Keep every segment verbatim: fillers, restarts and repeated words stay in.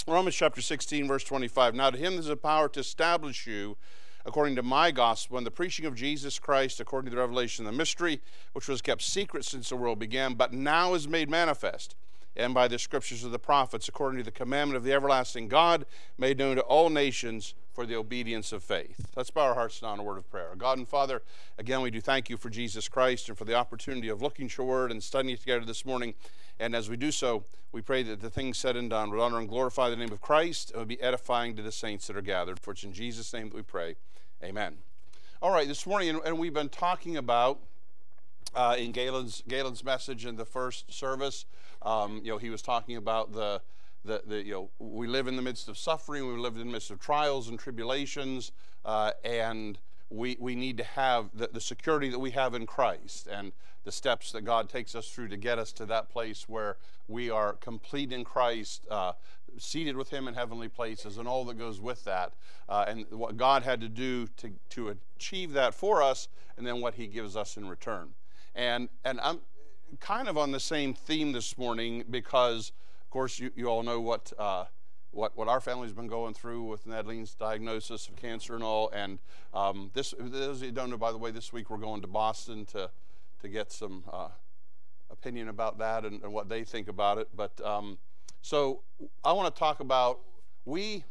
Romans chapter sixteen, verse twenty-five. Now to him there's a power to establish you according to my gospel and the preaching of Jesus Christ according to the revelation of the mystery, which was kept secret since the world began, but now is made manifest, and by the scriptures of the prophets, according to the commandment of the everlasting God, made known to all nations for the obedience of faith. Let's bow our hearts now in a word of prayer. God and Father, again, we do thank you for Jesus Christ and for the opportunity of looking to your word and studying it together this morning. And as we do so, we pray that the things said and done would honor and glorify the name of Christ and would be edifying to the saints that are gathered. For it's in Jesus' name that we pray. Amen. All right, this morning, and we've been talking about uh, in Galen's, Galen's message in the first service, um, you know, he was talking about the The, the, you know, we live in the midst of suffering, we live in the midst of trials and tribulations, uh, and we we need to have the, the security that we have in Christ and the steps that God takes us through to get us to that place where we are complete in Christ, uh, seated with him in heavenly places, and all that goes with that, uh, and what God had to do to, to achieve that for us, and then what he gives us in return. And, and I'm kind of on the same theme this morning because, of course, you, you all know what, uh, what what our family's been going through with Nadeline's diagnosis of cancer and all. And um, this, those of you who don't know, by the way, this week we're going to Boston to to get some uh, opinion about that and, and what they think about it. But um, so I want to talk about we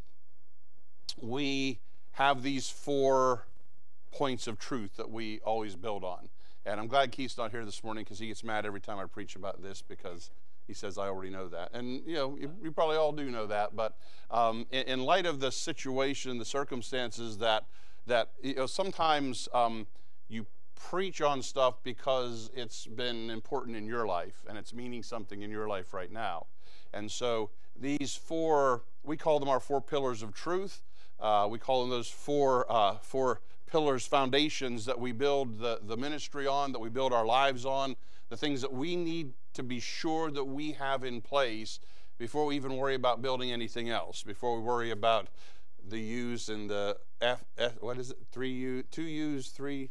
we have these four points of truth that we always build on. And I'm glad Keith's not here this morning because he gets mad every time I preach about this because he says, I already know that. And, you know, you, you probably all do know that. But um, in, in light of the situation, the circumstances that, that you know, sometimes um, you preach on stuff because it's been important in your life and it's meaning something in your life right now. And so these four, we call them our four pillars of truth. Uh, we call them those four, uh, four pillars, foundations that we build the, the ministry on, that we build our lives on, the things that we need to be sure that we have in place before we even worry about building anything else, before we worry about the U's and the F, F what is it, three U, two U's, three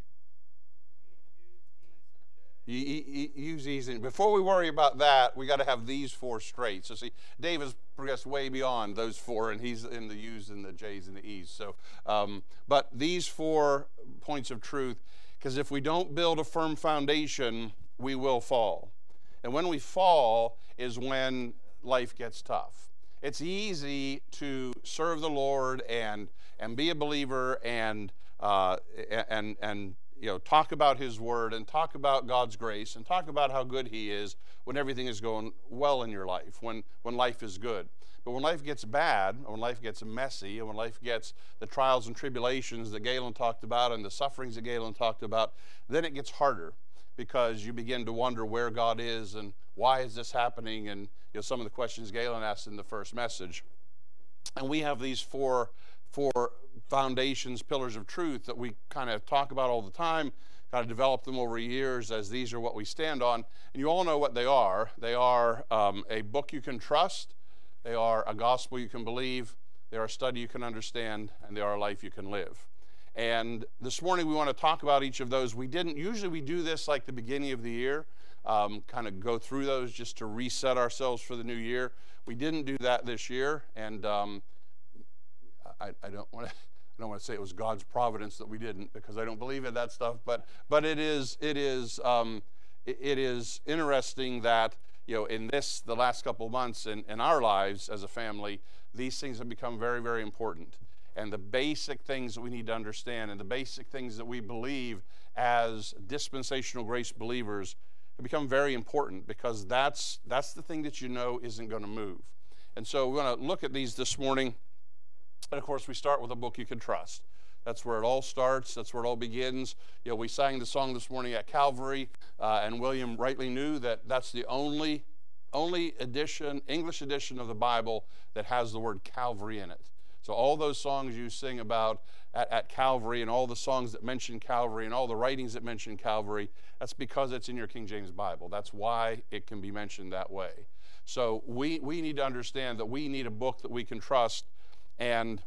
U's, E's, and before we worry about that, we got to have these four straight. So see, Dave has progressed way beyond those four, and he's in the U's and the J's and the E's. So, um, but these four points of truth, because if we don't build a firm foundation, we will fall. And when we fall is when life gets tough. It's easy to serve the Lord and and be a believer and uh, and and you know talk about His Word and talk about God's grace and talk about how good He is when everything is going well in your life, when when life is good. But when life gets bad, when life gets messy, and when life gets the trials and tribulations that Galen talked about and the sufferings that Galen talked about, then it gets harder. Because you begin to wonder where God is and why is this happening, and you know some of the questions Galen asked in the first message. And we have these four four foundations, pillars of truth that we kind of talk about all the time, kind of develop them over years as these are what we stand on. And you all know what they are. They are um, a book you can trust, they are a gospel you can believe, they are a study you can understand, and they are a life you can live. And this morning we want to talk about each of those. We didn't, usually we do this like the beginning of the year, um, kind of go through those just to reset ourselves for the new year. We didn't do that this year, and um, I, I don't want to I don't want to say it was God's providence that we didn't, because I don't believe in that stuff, but but it is it is um, it, it is interesting that you know in this the last couple of months in, in our lives as a family, these things have become very, very important. And the basic things that we need to understand and the basic things that we believe as dispensational grace believers have become very important, because that's that's the thing that you know isn't going to move. And so we're going to look at these this morning. And of course, we start with a book you can trust. That's where it all starts. That's where it all begins. You know, we sang the song this morning at Calvary, uh, and William rightly knew that that's the only only edition, English edition of the Bible that has the word Calvary in it. So all those songs you sing about at, at Calvary, and all the songs that mention Calvary, and all the writings that mention Calvary, that's because it's in your King James Bible. That's why it can be mentioned that way. So we, we need to understand that we need a book that we can trust. And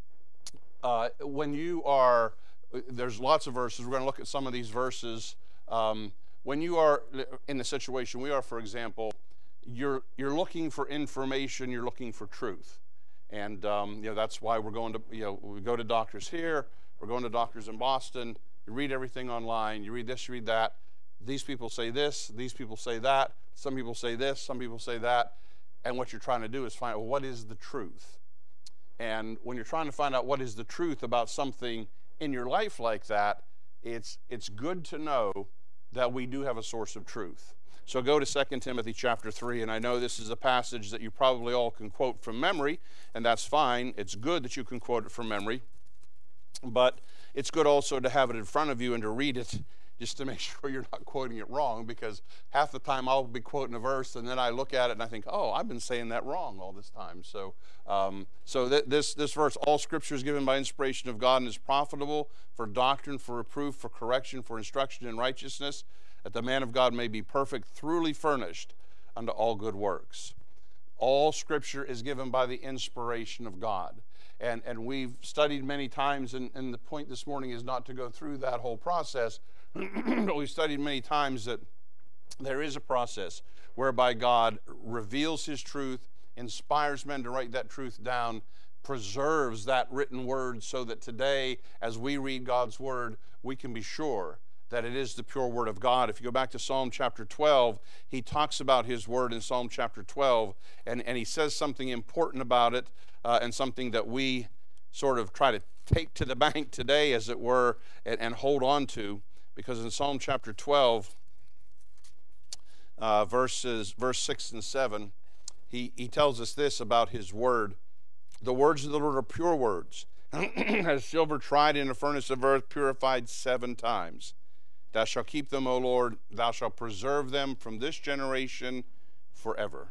uh, when you are, there's lots of verses. We're going to look at some of these verses. Um, when you are in the situation we are, for example, you're, you're looking for information, you're looking for truth. And um, you know, that's why we're going to, you know, we go to doctors here, we're going to doctors in Boston. You read everything online, you read this, you read that. These people say this, these people say that, some people say this, some people say that. And what you're trying to do is find out, well, what is the truth? And when you're trying to find out what is the truth about something in your life like that, it's it's good to know that we do have a source of truth. So go to Second Timothy chapter three, and I know this is a passage that you probably all can quote from memory, and that's fine. It's good that you can quote it from memory, but it's good also to have it in front of you and to read it just to make sure you're not quoting it wrong, because half the time I'll be quoting a verse and then I look at it and I think, oh, I've been saying that wrong all this time. So um, so th- this, this verse, all Scripture is given by inspiration of God and is profitable for doctrine, for reproof, for correction, for instruction in righteousness, that the man of God may be perfect, thoroughly furnished unto all good works. All Scripture is given by the inspiration of God. And, and we've studied many times, and, and the point this morning is not to go through that whole process, but we've studied many times that there is a process whereby God reveals His truth, inspires men to write that truth down, preserves that written word so that today, as we read God's word, we can be sure that it is the pure word of God. If you go back to Psalm chapter twelve, he talks about his word in Psalm chapter twelve, and, and he says something important about it, uh, and something that we sort of try to take to the bank today, as it were, and, and hold on to. Because in Psalm chapter twelve, uh, verses verse six and seven, he, he tells us this about his word. The words of the Lord are pure words, as silver tried in a furnace of earth, purified seven times. Thou shalt keep them, O Lord, thou shalt preserve them from this generation forever.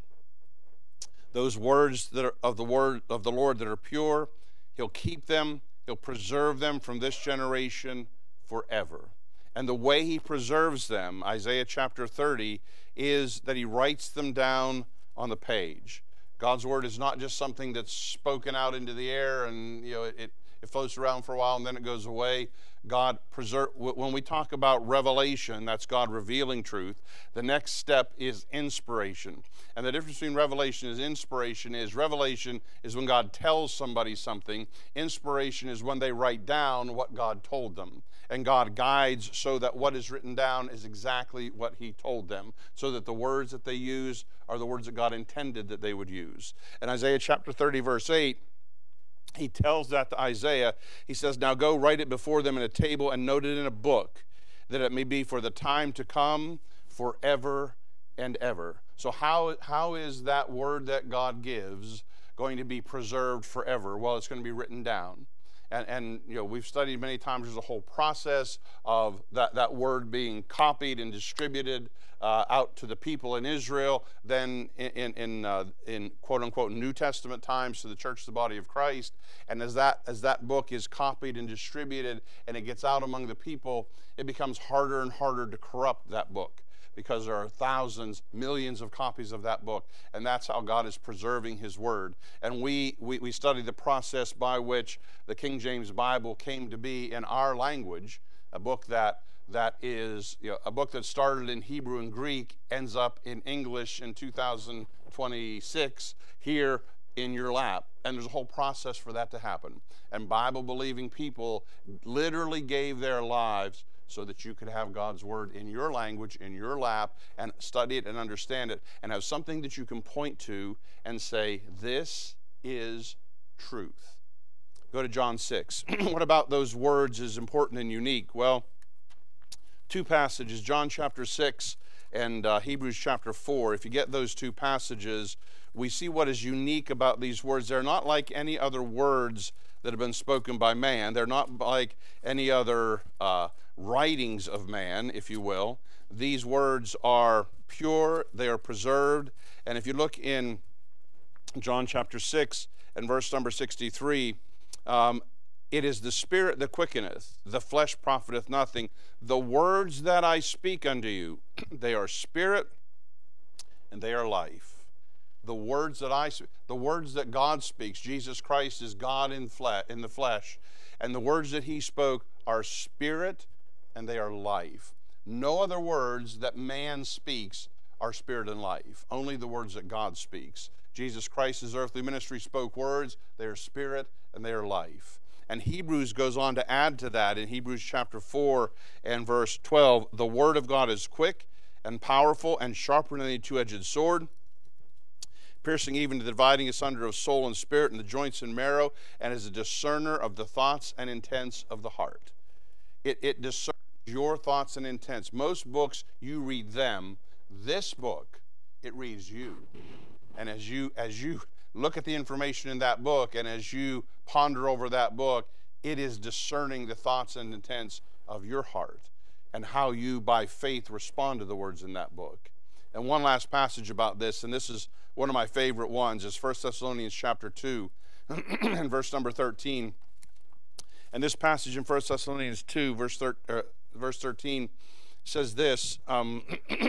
Those words that are of the word of the Lord that are pure, He'll keep them, He'll preserve them from this generation forever. And the way He preserves them, Isaiah chapter thirty, is that He writes them down on the page. God's word is not just something that's spoken out into the air and, you know, it, it floats around for a while and then it goes away. God preserve. When we talk about revelation, that's God revealing truth. The next step is inspiration. And the difference between revelation and inspiration is revelation is when God tells somebody something. Inspiration is when they write down what God told them. And God guides so that what is written down is exactly what He told them, so that the words that they use are the words that God intended that they would use. In Isaiah chapter thirty, verse eight, he tells that to Isaiah. He says, now go write it before them in a table and note it in a book, that it may be for the time to come, forever and ever. So how, how is that word that God gives going to be preserved forever? Well, it's going to be written down. And, and you know, we've studied many times there's a whole process of that, that word being copied and distributed uh, out to the people in Israel, then in, in, uh, in quote-unquote New Testament times to the church, the body of Christ. And as that, as that book is copied and distributed and it gets out among the people, it becomes harder and harder to corrupt that book, because there are thousands, millions of copies of that book, and that's how God is preserving His word. And we, we, we study the process by which the King James Bible came to be in our language, a book that that is, you know, a book that started in Hebrew and Greek, ends up in English in two thousand twenty-six here in your lap. And there's a whole process for that to happen. And Bible-believing people literally gave their lives so that you could have God's word in your language, in your lap, and study it and understand it, and have something that you can point to and say, this is truth. Go to John six. What about those words is important and unique? Well, two passages, John chapter six and uh, Hebrews chapter four. If you get those two passages, we see what is unique about these words. They're not like any other words that have been spoken by man. They're not like any other uh, writings of man, if you will. These words are pure, they are preserved. And if you look in John chapter six and verse number sixty-three, um, it is the Spirit that quickeneth, the flesh profiteth nothing. The words that I speak unto you, they are spirit and they are life. The words that I, the words that God speaks, Jesus Christ is God in flesh, in the flesh, and the words that He spoke are spirit and they are life. No other words that man speaks are spirit and life. Only the words that God speaks. Jesus Christ's earthly ministry spoke words. They are spirit and they are life. And Hebrews goes on to add to that in Hebrews chapter four and verse twelve. The word of God is quick and powerful and sharper than any two-edged sword, piercing even to the dividing asunder of soul and spirit and the joints and marrow, and is a discerner of the thoughts and intents of the heart. It, it discerns your thoughts and intents. Most books, you read them. This book, it reads you. And as you as you look at the information in that book, and as you ponder over that book, it is discerning the thoughts and intents of your heart and how you, by faith, respond to the words in that book. And one last passage about this, and this is one of my favorite ones, is First Thessalonians chapter two and verse number thirteen. And this passage in First Thessalonians two, verse, thir- uh, verse thirteen, says this. Um,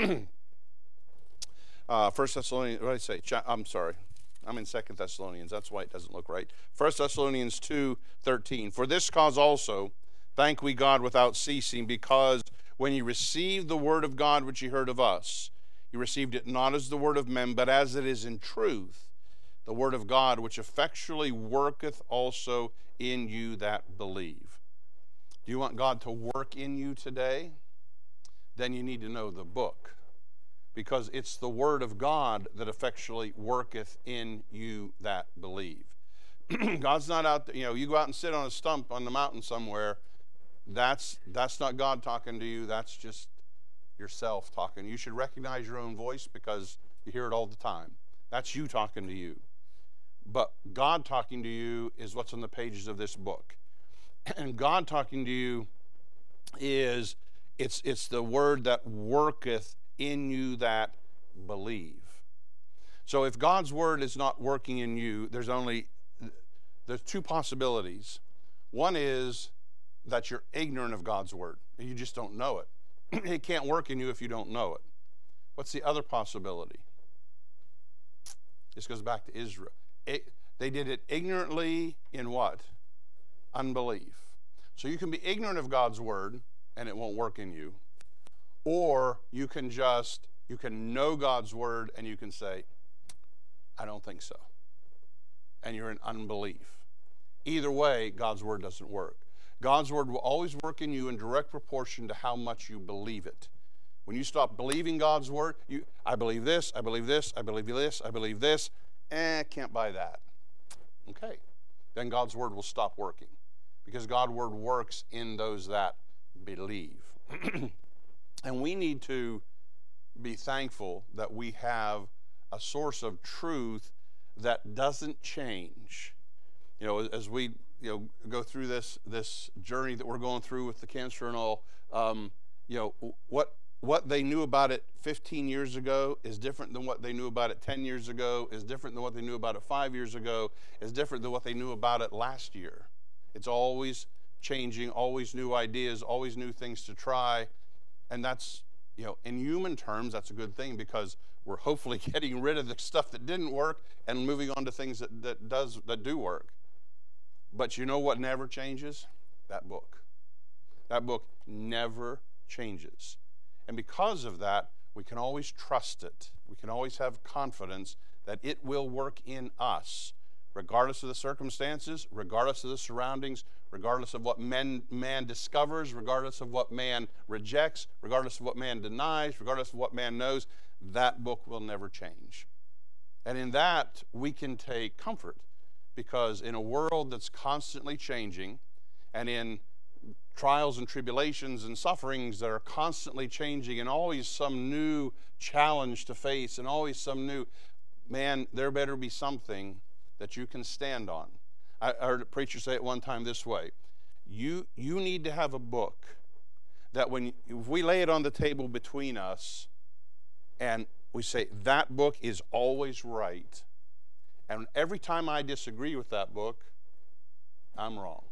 uh, First Thessalonians, what did I say? Cha- I'm sorry. I'm in Second Thessalonians. That's why it doesn't look right. First Thessalonians two thirteen. For this cause also thank we God without ceasing, because when ye received the word of God which ye heard of us, you received it not as the word of men, but as it is in truth, the word of God, which effectually worketh also in you that believe. Do you want God to work in you today? Then you need to know the book, because it's the word of God that effectually worketh in you that believe. God's not out there, you know, you go out and sit on a stump on the mountain somewhere, that's that's not God talking to you, that's just yourself talking. You should recognize your own voice because you hear it all the time. That's you talking to you. But God talking to you is what's on the pages of this book. And God talking to you is, it's it's the word that worketh in you that believe. So if God's word is not working in you, there's only, there's two possibilities. One is that you're ignorant of God's word. You just don't know it. It can't work in you if you don't know it. What's the other possibility? This goes back to Israel. It, they did it ignorantly in what? Unbelief. So you can be ignorant of God's word and it won't work in you. Or you can just, you can know God's word and you can say, I don't think so. And you're in unbelief. Either way, God's word doesn't work. God's word will always work in you in direct proportion to how much you believe it. When you stop believing God's word, you, I believe this, I believe this, I believe this, I believe this, eh, can't buy that. Okay, then God's word will stop working, because God's word works in those that believe. And we need to be thankful that we have a source of truth that doesn't change. You know, as we you know go through this this journey that we're going through with the cancer and all, um, you know, what what they knew about it fifteen years ago is different than what they knew about it ten years ago, is different than what they knew about it five years ago, is different than what they knew about it last year. It's always changing, always new ideas, always new things to try. And that's, you know, in human terms, that's a good thing, because we're hopefully getting rid of the stuff that didn't work and moving on to things that, that does that do work. But you know what never changes? That book. That book never changes. And because of that, we can always trust it. We can always have confidence that it will work in us, regardless of the circumstances, regardless of the surroundings, regardless of what men, man discovers, regardless of what man rejects, regardless of what man denies, regardless of what man knows. That book will never change. And in that, we can take comfort, because in a world that's constantly changing, and in trials and tribulations and sufferings that are constantly changing, and always some new challenge to face, and always some new, man, there better be something that you can stand on. I heard a preacher say it one time this way: you you need to have a book that when if we lay it on the table between us and we say that book is always right, and every time I disagree with that book, I'm wrong.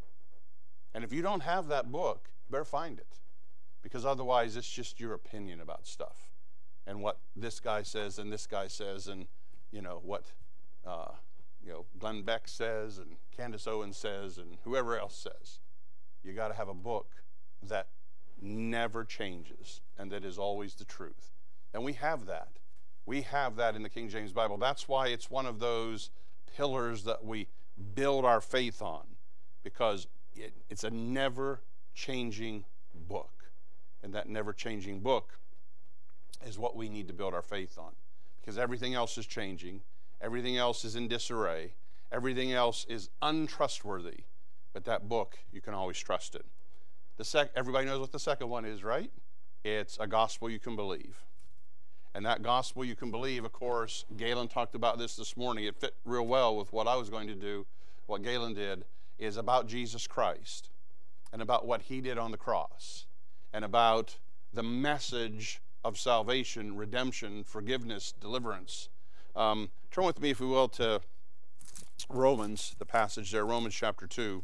And if you don't have that book, you better find it, because otherwise it's just your opinion about stuff and what this guy says and this guy says, and you know what uh, you know Glenn Beck says and Candace Owens says and whoever else says. You got to have a book that never changes and that is always the truth. And we have that. We have that in the King James Bible. That's why it's one of those pillars that we build our faith on, because it, it's a never-changing book. And that never-changing book is what we need to build our faith on, because everything else is changing. Everything else is in disarray. Everything else is untrustworthy. But that book, you can always trust it. The sec- everybody knows what the second one is, right? It's a gospel you can believe. And that gospel you can believe, of course, Galen talked about this this morning. It fit real well with what I was going to do. What Galen did is about Jesus Christ and about what he did on the cross and about the message of salvation, redemption, forgiveness, deliverance. Um, turn with me, if you will, to Romans, the passage there, Romans chapter two.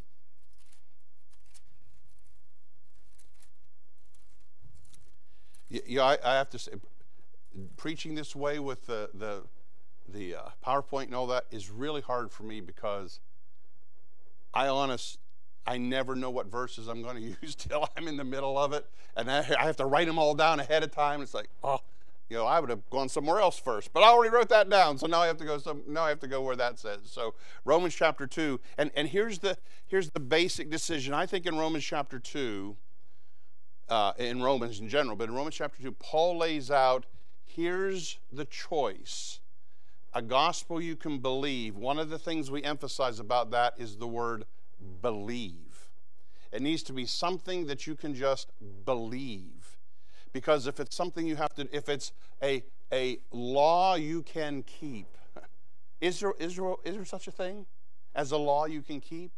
Yeah, I, I have to say, preaching this way with the the, the uh, PowerPoint and all that is really hard for me, because I honest, I never know what verses I'm going to use till I'm in the middle of it, and I, I have to write them all down ahead of time. It's like, oh, you know, I would have gone somewhere else first, but I already wrote that down, so now I have to go. Some, now I have to go where that says. So Romans chapter two, and and here's the here's the basic decision. I think in Romans chapter two. Uh, in Romans in general, but in Romans chapter two, Paul lays out, here's the choice. A gospel you can believe. One of the things we emphasize about that is the word believe. It needs to be something that you can just believe. Because if it's something you have to, if it's a, a law you can keep, is there, is, there, is there such a thing as a law you can keep?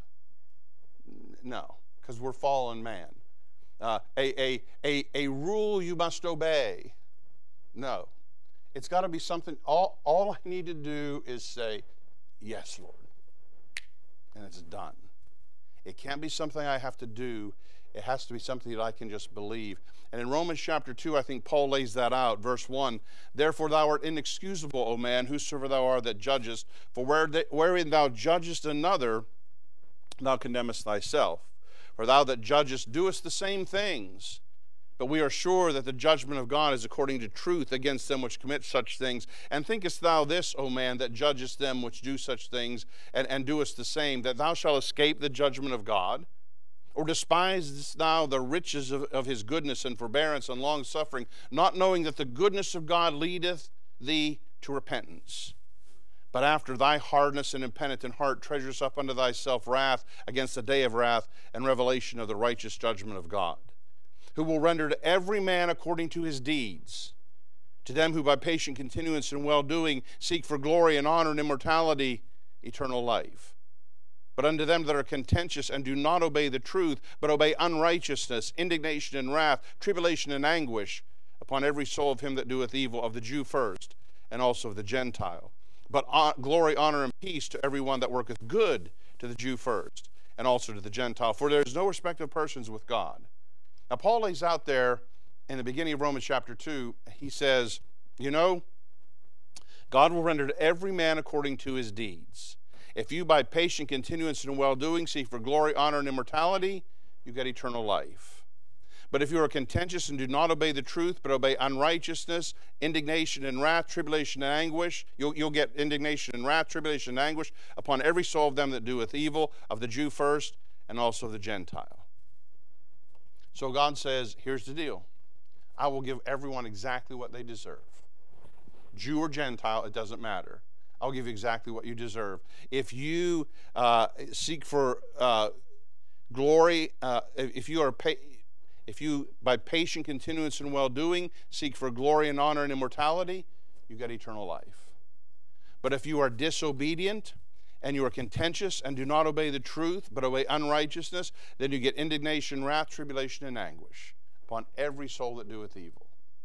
No, because we're fallen man. Uh, a, a, a, a rule you must obey. No. It's got to be something, all, all I need to do is say, yes, Lord. And it's done. It can't be something I have to do. It has to be something that I can just believe. And in Romans chapter two, I think Paul lays that out. Verse one, therefore thou art inexcusable, O man, whosoever thou art that judgest, for where the, wherein thou judgest another, thou condemnest thyself. For thou that judgest doest the same things. But we are sure that the judgment of God is according to truth against them which commit such things. And thinkest thou this, O man, that judgest them which do such things, and, and doest the same, that thou shalt escape the judgment of God? Or despisest thou the riches of, of his goodness and forbearance and long-suffering, not knowing that the goodness of God leadeth thee to repentance? But after thy hardness and impenitent heart treasures up unto thyself wrath against the day of wrath and revelation of the righteous judgment of God, who will render to every man according to his deeds. To them who by patient continuance in well-doing seek for glory and honor and immortality, eternal life. But unto them that are contentious and do not obey the truth, but obey unrighteousness, indignation and wrath, tribulation and anguish, upon every soul of him that doeth evil, of the Jew first, and also of the Gentile. But glory, honor, and peace to everyone that worketh good, to the Jew first, and also to the Gentile. For there is no respect of persons with God. Now, Paul lays out there in the beginning of Romans chapter two, he says, you know, God will render to every man according to his deeds. If you by patient continuance in well-doing seek for glory, honor, and immortality, you get eternal life. But if you are contentious and do not obey the truth, but obey unrighteousness, indignation and wrath, tribulation and anguish, you'll, you'll get indignation and wrath, tribulation and anguish upon every soul of them that doeth evil, of the Jew first, and also of the Gentile. So God says, here's the deal. I will give everyone exactly what they deserve. Jew or Gentile, it doesn't matter. I'll give you exactly what you deserve. If you uh, seek for uh, glory, uh, if you are pa- if you, by patient continuance in well-doing, seek for glory and honor and immortality, you get eternal life. But if you are disobedient and you are contentious and do not obey the truth, but obey unrighteousness, then you get indignation, wrath, tribulation, and anguish upon every soul that doeth evil.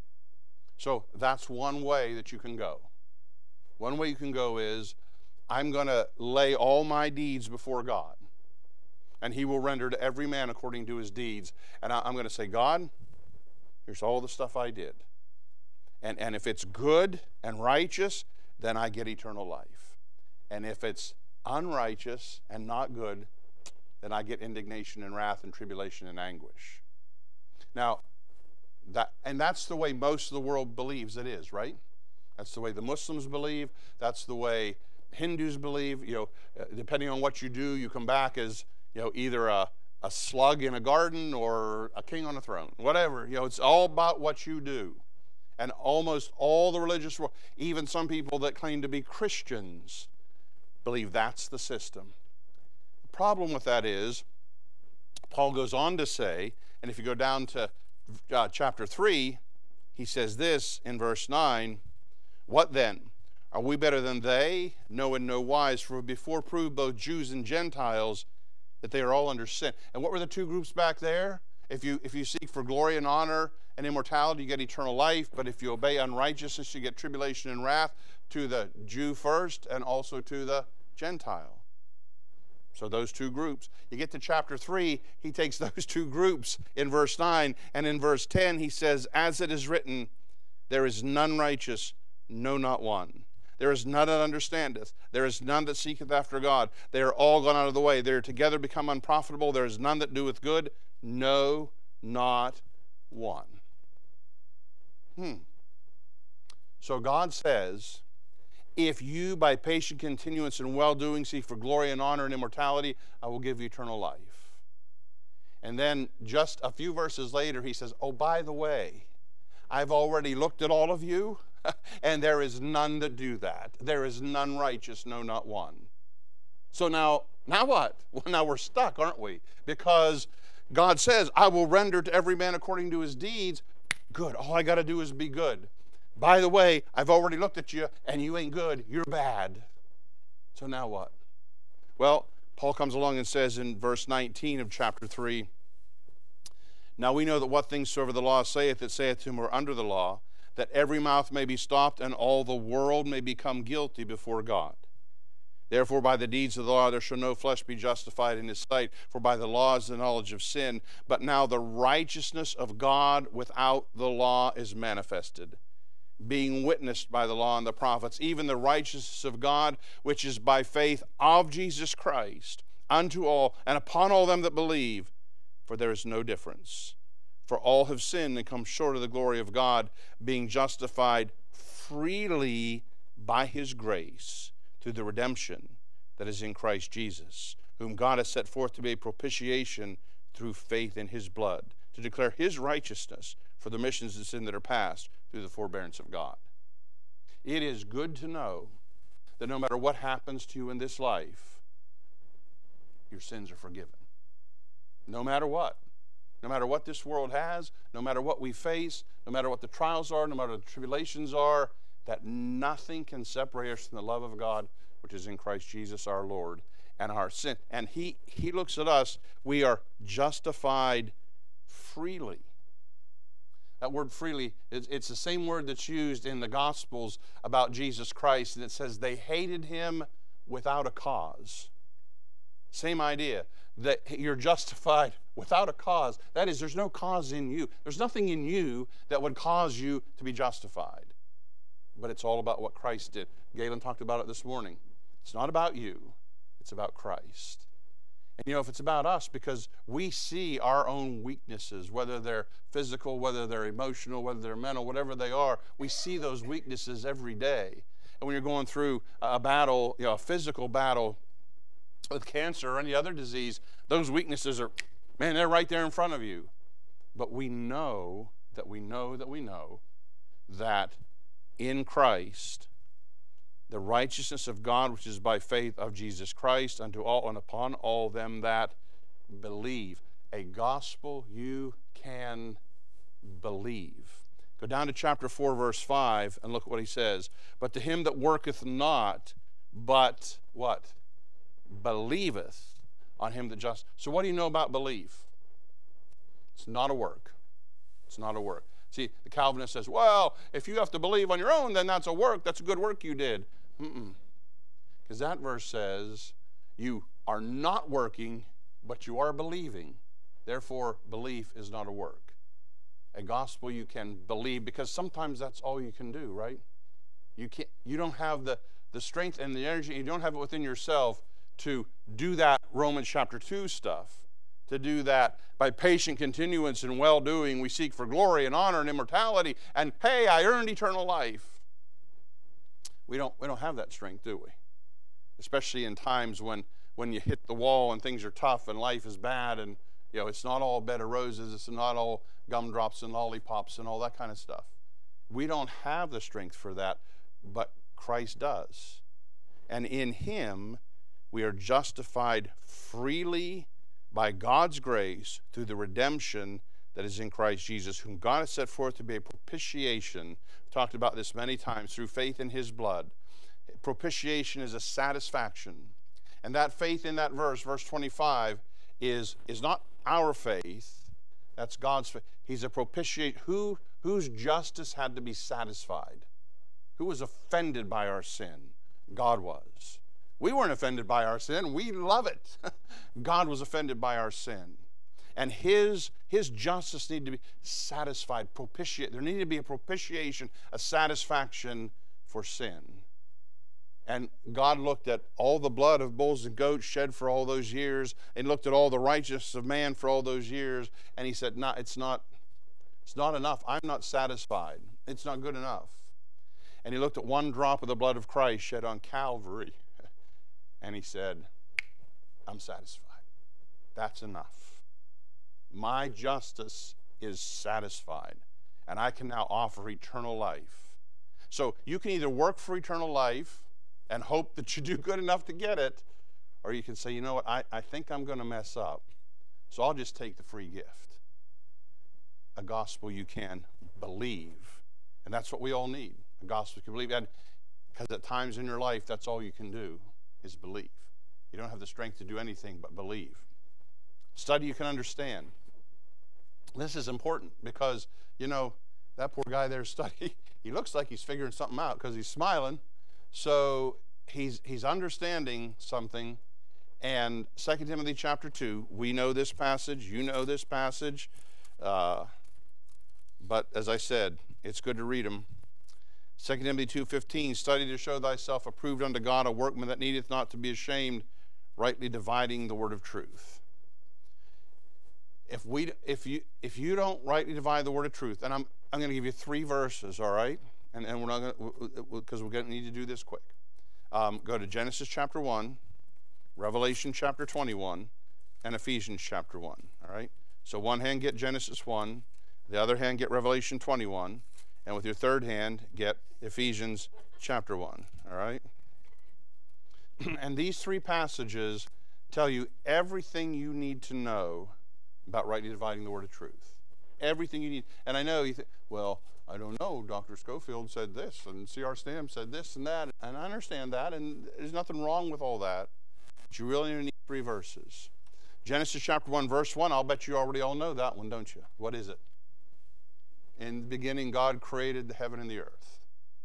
So that's one way that you can go. One way you can go is, I'm going to lay all my deeds before God, and he will render to every man according to his deeds. And I'm going to say, God, here's all the stuff I did. And, and if it's good and righteous, then I get eternal life. And if it's unrighteous and not good, then I get indignation and wrath and tribulation and anguish. Now, that and that's the way most of the world believes it is, right? That's the way the Muslims believe. That's the way Hindus believe. You know, uh, depending on what you do, you come back as, you know, either a, a slug in a garden or a king on a throne. Whatever. You know, it's all about what you do. And almost all the religious world, even some people that claim to be Christians, believe that's the system. The problem with that is, Paul goes on to say, and if you go down to uh, chapter three, he says this in verse nine, "What then? Are we better than they? No, in no wise, for before proved both Jews and Gentiles that they are all under sin." And what were the two groups back there? If you if you seek for glory and honor and immortality, you get eternal life. But if you obey unrighteousness, you get tribulation and wrath, to the Jew first and also to the Gentile. So those two groups. You get to chapter three, he takes those two groups in verse nine, and in verse ten he says, "As it is written, there is none righteous, no, not one. There is none that understandeth. There is none that seeketh after God. They are all gone out of the way. They are together become unprofitable. There is none that doeth good, no, not one." Hmm. So God says, if you by patient continuance and well-doing seek for glory and honor and immortality, I will give you eternal life. And then just a few verses later, he says, oh, by the way, I've already looked at all of you, and there is none that do that. There is none righteous, no, not one. So now, now what? Well, now we're stuck, aren't we? Because God says, I will render to every man according to his deeds. Good. All I got to do is be good. By the way, I've already looked at you, and you ain't good. You're bad. So now what? Well, Paul comes along and says in verse nineteen of chapter three, "Now we know that what things soever the law saith, it saith to whom are under the law, that every mouth may be stopped, and all the world may become guilty before God. Therefore by the deeds of the law there shall no flesh be justified in his sight, for by the law is the knowledge of sin. But now the righteousness of God without the law is manifested, being witnessed by the law and the prophets, even the righteousness of God, which is by faith of Jesus Christ, unto all, and upon all them that believe, for there is no difference. For all have sinned and come short of the glory of God, being justified freely by his grace, through the redemption that is in Christ Jesus, whom God has set forth to be a propitiation through faith in his blood, to declare his righteousness for the remissions of sin that are past through the forbearance of God." It is good to know that no matter what happens to you in this life, your sins are forgiven. No matter what. No matter what this world has, no matter what we face, no matter what the trials are, no matter what the tribulations are, that nothing can separate us from the love of God, which is in Christ Jesus our Lord, and our sin. And he, he looks at us, we are justified freely. That word freely, it's, it's the same word that's used in the Gospels about Jesus Christ, and it says they hated him without a cause. Same idea, that you're justified without a cause. That is, there's no cause in you. There's nothing in you that would cause you to be justified. But it's all about what Christ did. Galen talked about it this morning. It's not about you. It's about Christ. And you know, if it's about us, because we see our own weaknesses, whether they're physical, whether they're emotional, whether they're mental, whatever they are, we see those weaknesses every day. And when you're going through a battle, you know, a physical battle with cancer or any other disease, those weaknesses are, man, they're right there in front of you. But we know that we know that we know that in Christ, the righteousness of God, which is by faith of Jesus Christ, unto all and upon all them that believe. A gospel you can believe. Go down to chapter four, verse five, and look what he says. "But to him that worketh not, but what? Believeth on him that just..." So what do you know about belief? It's not a work. It's not a work. See, the Calvinist says, well, if you have to believe on your own, then that's a work. That's a good work you did. Mm-mm. Because that verse says you are not working, but you are believing. Therefore, belief is not a work. A gospel you can believe, because sometimes that's all you can do, right? You can't. You don't have the, the strength and the energy. You don't have it within yourself to do that Romans chapter two stuff. To do that by patient continuance and well-doing, we seek for glory and honor and immortality, and hey, I earned eternal life. We don't, we don't have that strength, do we? Especially in times when, when you hit the wall and things are tough and life is bad and, you know, it's not all a bed of roses. It's not all gumdrops and lollipops and all that kind of stuff. We don't have the strength for that, but Christ does. And in him, we are justified freely by God's grace through the redemption that is in Christ Jesus, whom God has set forth to be a propitiation. We've talked about this many times, through faith in his blood. Propitiation is a satisfaction. And that faith in that verse, verse twenty-five, is, is not our faith. That's God's faith. He's a propitiate. Who, whose justice had to be satisfied? Who was offended by our sin? God was. We weren't offended by our sin. We love it. God was offended by our sin. And his, his justice needed to be satisfied, propitiate. There needed to be a propitiation, a satisfaction for sin. And God looked at all the blood of bulls and goats shed for all those years, and looked at all the righteousness of man for all those years, and he said, no, it's not, it's not enough. I'm not satisfied. It's not good enough. And he looked at one drop of the blood of Christ shed on Calvary, and he said, I'm satisfied. That's enough. My justice is satisfied, and I can now offer eternal life. So you can either work for eternal life and hope that you do good enough to get it, or you can say, you know what, I, I think I'm going to mess up, so I'll just take the free gift. A gospel you can believe, and that's what we all need. A gospel you can believe, and because at times in your life, that's all you can do is believe. You don't have the strength to do anything but believe. Study you can understand. This is important because, you know, that poor guy there studying, he looks like he's figuring something out because he's smiling. So he's he's understanding something. And Second Timothy chapter two, we know this passage, you know this passage. Uh, but as I said, it's good to read them. Second Timothy two fifteen, study to show thyself approved unto God, a workman that needeth not to be ashamed, rightly dividing the word of truth. If we, if you, if you don't rightly divide the word of truth, and I'm, I'm going to give you three verses, all right? And, and we're not going to, because we're going to need to do this quick. Um, go to Genesis chapter one, Revelation chapter twenty-one, and Ephesians chapter one, all right? So one hand get Genesis one, the other hand get Revelation twenty-one, and with your third hand get Ephesians chapter one, all right? And these three passages tell you everything you need to know about rightly dividing the word of truth. Everything you need. And I know you think, well, I don't know, Doctor Schofield said this, and C R Stam said this and that, and I understand that, and there's nothing wrong with all that. But you really need three verses. Genesis chapter one, verse one, I'll bet you already all know that one, don't you? What is it? In the beginning, God created the heaven and the earth.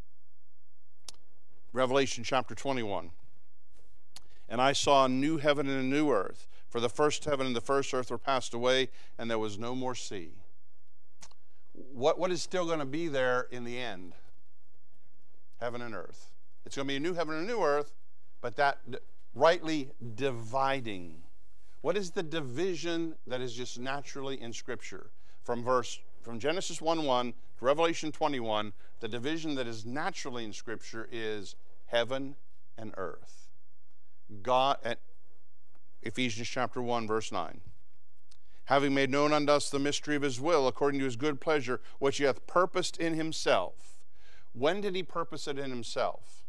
Revelation chapter twenty-one. And I saw a new heaven and a new earth, for the first heaven and the first earth were passed away, and there was no more sea. What, what is still going to be there in the end? Heaven and earth. It's going to be a new heaven and a new earth, but that d- rightly dividing. What is the division that is just naturally in Scripture? From verse from Genesis one one to Revelation twenty-one, the division that is naturally in Scripture is heaven and earth. God, at Ephesians chapter one, verse nine. Having made known unto us the mystery of his will, according to his good pleasure, which he hath purposed in himself. When did he purpose it in himself?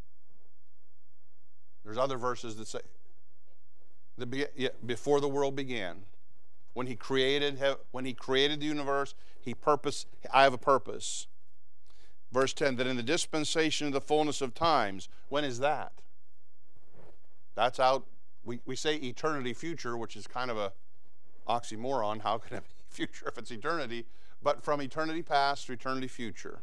There's other verses that say, the, yeah, before the world began. When he created, when he created the universe, he purposed, I have a purpose. Verse ten, that in the dispensation of the fullness of times. When is that? That's out, we, we say eternity future, which is kind of a oxymoron. How can it be future if it's eternity? But from eternity past to eternity future.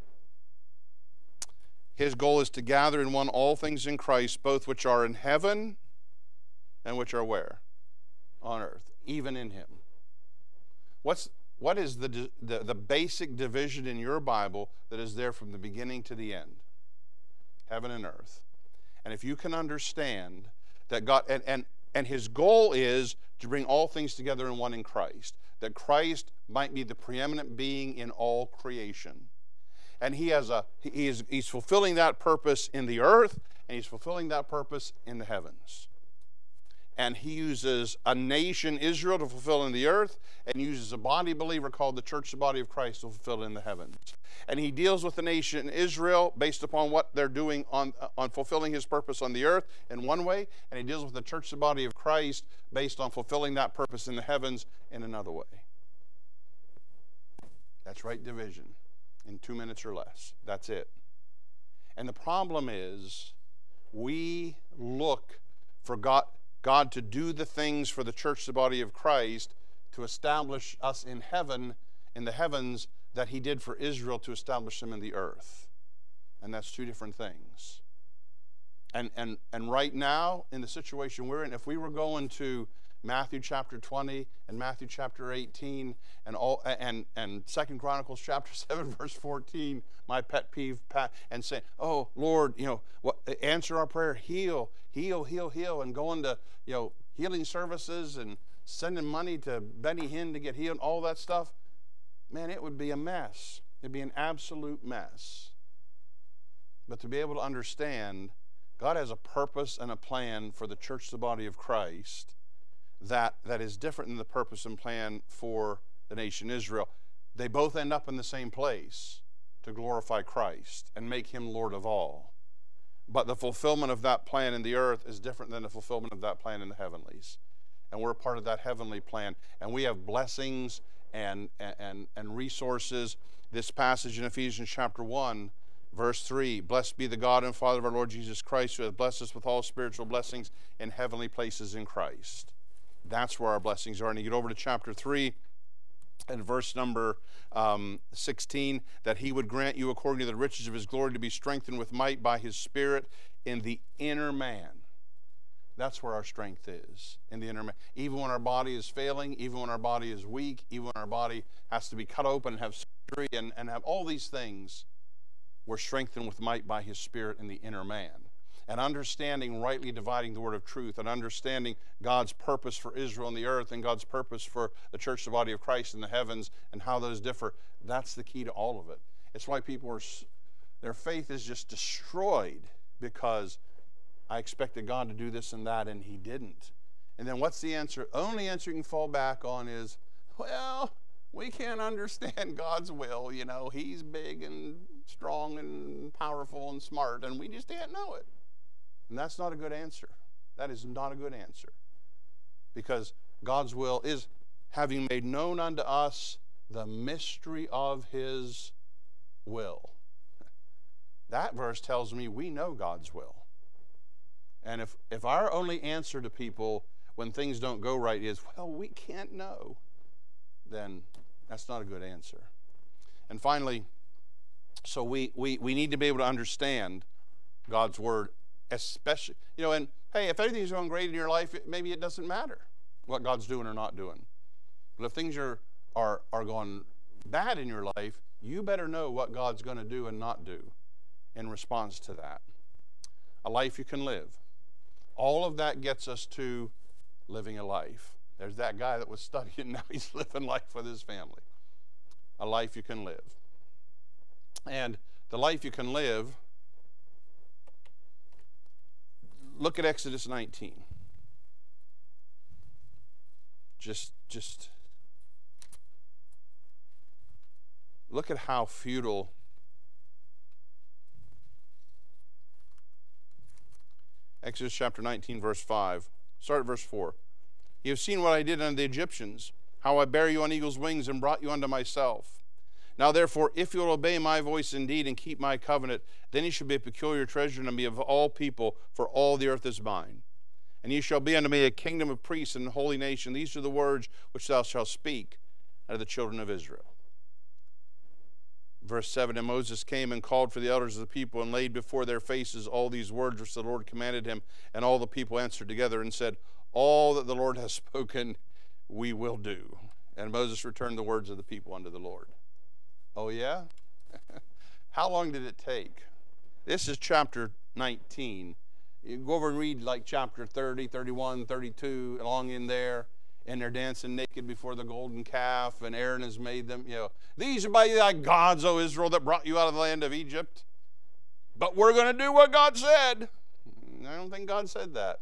His goal is to gather in one all things in Christ, both which are in heaven and which are where? On earth, even in him. What's, what is the, the, the basic division in your Bible that is there from the beginning to the end? Heaven and earth. And if you can understand that God, and, and, and his goal is to bring all things together in one in Christ, that Christ might be the preeminent being in all creation. And he has a he is he's fulfilling that purpose in the earth, and he's fulfilling that purpose in the heavens. And he uses a nation, Israel, to fulfill in the earth, and uses a body believer called the church, the body of Christ, to fulfill in the heavens. And he deals with the nation Israel based upon what they're doing on, on fulfilling his purpose on the earth in one way, and he deals with the church, the body of Christ, based on fulfilling that purpose in the heavens in another way. That's right division in two minutes or less. That's it. And the problem is we look for God, God to do the things for the church, the body of Christ, to establish us in heaven, in the heavens, that he did for Israel to establish them in the earth. And that's two different things. And, and, and right now, in the situation we're in, if we were going to Matthew chapter twenty and Matthew chapter eighteen and all and and Second Chronicles chapter seven verse fourteen, my pet peeve, and saying, "Oh Lord, you know, what, answer our prayer, heal, heal, heal, heal," and going to you know healing services and sending money to Benny Hinn to get healed, all that stuff, man, it would be a mess. It'd be an absolute mess. But to be able to understand, God has a purpose and a plan for the church, the body of Christ, that that is different than the purpose and plan for the nation Israel. They both end up in the same place, to glorify Christ and make him Lord of all. But the fulfillment of that plan in the earth is different than the fulfillment of that plan in the heavenlies. And we're a part of that heavenly plan. And we have blessings and and and resources. This passage in Ephesians chapter one, verse three, "Blessed be the God and Father of our Lord Jesus Christ, who hath blessed us with all spiritual blessings in heavenly places in Christ." That's where our blessings are. And you get over to chapter three and verse number um, sixteen, "That he would grant you according to the riches of his glory to be strengthened with might by his Spirit in the inner man." That's where our strength is, in the inner man. Even when our body is failing, even when our body is weak, even when our body has to be cut open and have surgery and, and have all these things, we're strengthened with might by his Spirit in the inner man. And understanding, rightly dividing the word of truth, and understanding God's purpose for Israel in the earth and God's purpose for the church, the body of Christ in the heavens, and how those differ, that's the key to all of it. It's why people are, their faith is just destroyed, because I expected God to do this and that, and he didn't. And then what's the answer? Only answer you can fall back on is, well, we can't understand God's will. You know, he's big and strong and powerful and smart, and we just can't know it. And that's not a good answer. That is not a good answer. Because God's will is having made known unto us the mystery of his will. That verse tells me we know God's will. And if, if our only answer to people when things don't go right is, well, we can't know, then that's not a good answer. And finally, so we, we, we need to be able to understand God's word, especially, you know, and hey, if everything's going great in your life, it, maybe it doesn't matter what God's doing or not doing. But if things are, are, are going bad in your life, you better know what God's going to do and not do in response to that. A life you can live. All of that gets us to living a life. There's that guy that was studying, now he's living life with his family. A life you can live. And the life you can live, look at Exodus nineteen. Just, just look at how futile Exodus chapter nineteen, verse five. Start at verse four. "You have seen what I did unto the Egyptians, how I bare you on eagle's wings and brought you unto myself. Now therefore, if you will obey my voice indeed and keep my covenant, then ye shall be a peculiar treasure unto me of all people, for all the earth is mine. And ye shall be unto me a kingdom of priests and a holy nation. These are the words which thou shalt speak unto the children of Israel." Verse seven, "And Moses came and called for the elders of the people and laid before their faces all these words which the Lord commanded him. And all the people answered together and said, All that the Lord has spoken, we will do. And Moses returned the words of the people unto the Lord." Oh yeah? How long did it take? This is chapter nineteen. You go over and read like chapter thirty, thirty-one, thirty-two, along in there, and they're dancing naked before the golden calf, and Aaron has made them, you know, these are by thy gods, O Israel, that brought you out of the land of Egypt. But we're going to do what God said. I don't think God said that.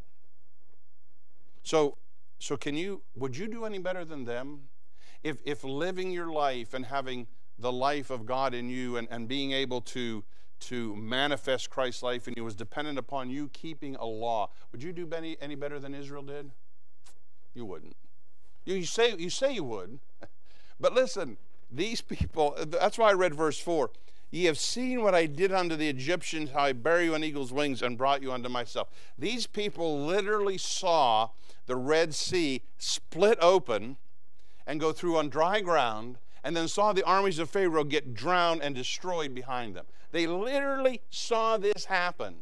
So, so can you, would you do any better than them? If, if living your life and having the life of God in you and, and being able to, to manifest Christ's life in you was dependent upon you keeping a law, would you do any, any better than Israel did? You wouldn't. You, you, say, you say you would. But listen, these people, that's why I read verse four. Ye have seen what I did unto the Egyptians, how I bare you on eagle's wings and brought you unto myself. These people literally saw the Red Sea split open and go through on dry ground, and then saw the armies of Pharaoh get drowned and destroyed behind them. They literally saw this happen.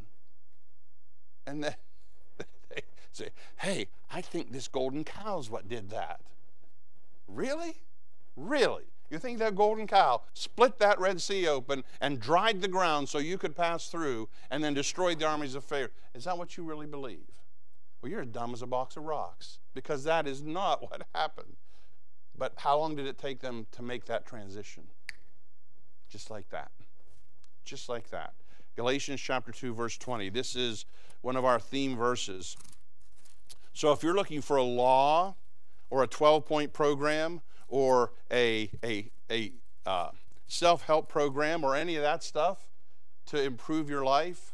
And then they say, hey, I think this golden cow's what did that. Really? Really? You think that golden cow split that Red Sea open and dried the ground so you could pass through and then destroyed the armies of Pharaoh? Is that what you really believe? Well, you're as dumb as a box of rocks, because that is not what happened. But how long did it take them to make that transition? Just like that. Just like that. Galatians chapter two, verse twenty. This is one of our theme verses. So if you're looking for a law or a twelve-point program or a, a, a uh, self-help program or any of that stuff to improve your life,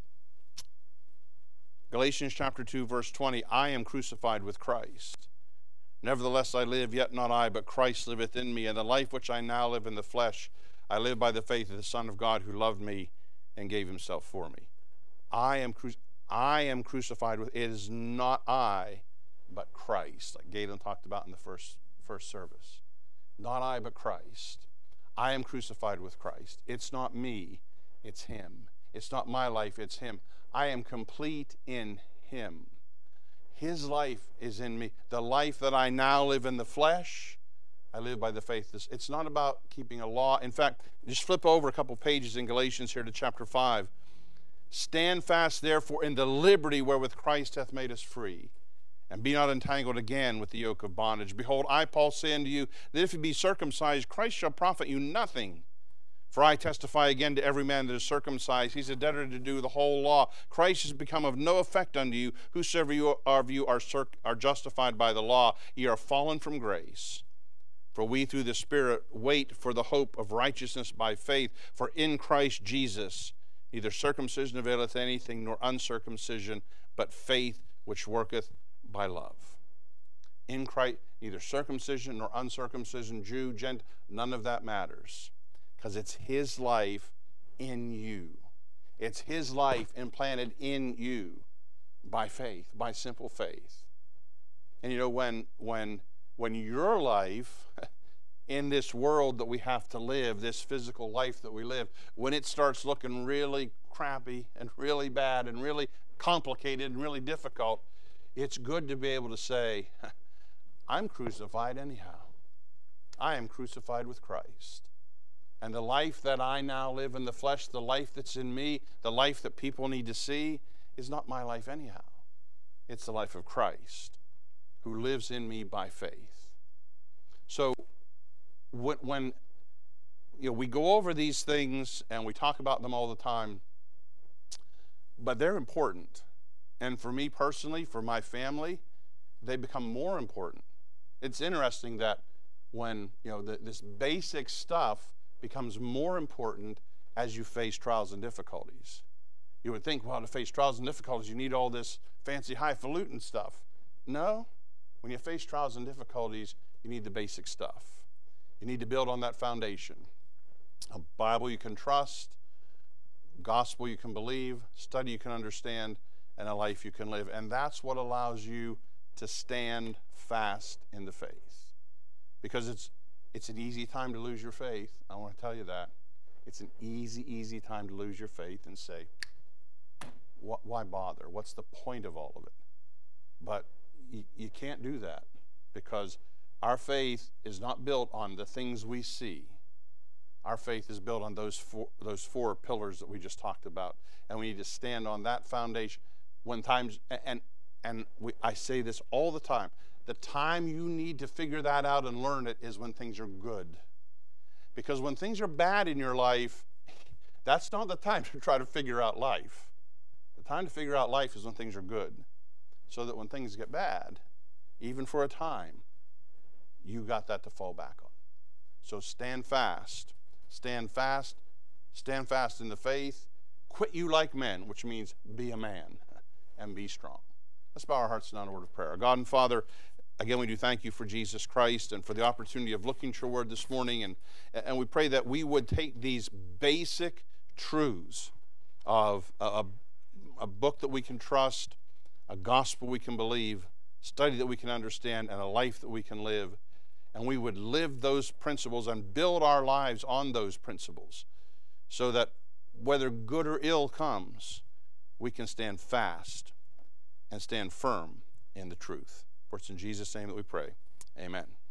Galatians chapter two, verse twenty, I am crucified with Christ. Nevertheless I live, yet not I, but Christ liveth in me. And the life which I now live in the flesh, I live by the faith of the Son of God, who loved me and gave himself for me. I am, cru- I am crucified with, it is not I, but Christ, like Galen talked about in the first, first service. Not I, but Christ. I am crucified with Christ. It's not me, it's him. It's not my life, it's him. I am complete in him. His life is in me. The life that I now live in the flesh, I live by the faith. It's not about keeping a law. In fact, just flip over a couple pages in Galatians here to chapter five. Stand fast, therefore, in the liberty wherewith Christ hath made us free, and be not entangled again with the yoke of bondage. Behold, I, Paul, say unto you, that if you be circumcised, Christ shall profit you nothing. For I testify again to every man that is circumcised, he's a debtor to do the whole law. Christ has become of no effect unto you. Whosoever you are of you are, circ- are justified by the law, ye are fallen from grace. For we through the Spirit wait for the hope of righteousness by faith. For in Christ Jesus neither circumcision availeth anything, nor uncircumcision, but faith which worketh by love. In Christ, neither circumcision nor uncircumcision, Jew, Gentile, none of that matters. Because it's his life in you. It's his life implanted in you by faith, by simple faith. And you know, when when when your life in this world that we have to live, this physical life that we live, when it starts looking really crappy and really bad and really complicated and really difficult, it's good to be able to say, I'm crucified anyhow. I am crucified with Christ. And the life that I now live in the flesh, the life that's in me, the life that people need to see, is not my life anyhow. It's the life of Christ, who lives in me by faith. So when, when you know, we go over these things and we talk about them all the time, but they're important. And for me personally, for my family, they become more important. It's interesting that when you know the, this basic stuff becomes more important as you face trials and difficulties. You would think, well, to face trials and difficulties, you need all this fancy highfalutin stuff. No. When you face trials and difficulties, you need the basic stuff. You need to build on that foundation. A Bible you can trust, gospel you can believe, study you can understand, and a life you can live. And that's what allows you to stand fast in the faith. Because it's It's an easy time to lose your faith. I want to tell you that. It's an easy, easy time to lose your faith and say, why bother? What's the point of all of it? But you, you can't do that, because our faith is not built on the things we see. Our faith is built on those four, those four pillars that we just talked about. And we need to stand on that foundation. When times, and, and we, I say this all the time, The time you need to figure that out and learn it is when things are good. Because when things are bad in your life, that's not the time to try to figure out life. The time to figure out life is when things are good. So that when things get bad, even for a time, you got that to fall back on. So stand fast. Stand fast. Stand fast in the faith. Quit you like men, which means be a man and be strong. Let's bow our hearts now in a word of prayer. God and Father, again, we do thank you for Jesus Christ and for the opportunity of looking to your word this morning. And, and we pray that we would take these basic truths of a, a book that we can trust, a gospel we can believe, study that we can understand, and a life that we can live. And we would live those principles and build our lives on those principles so that whether good or ill comes, we can stand fast and stand firm in the truth. For it's in Jesus' name that we pray. Amen.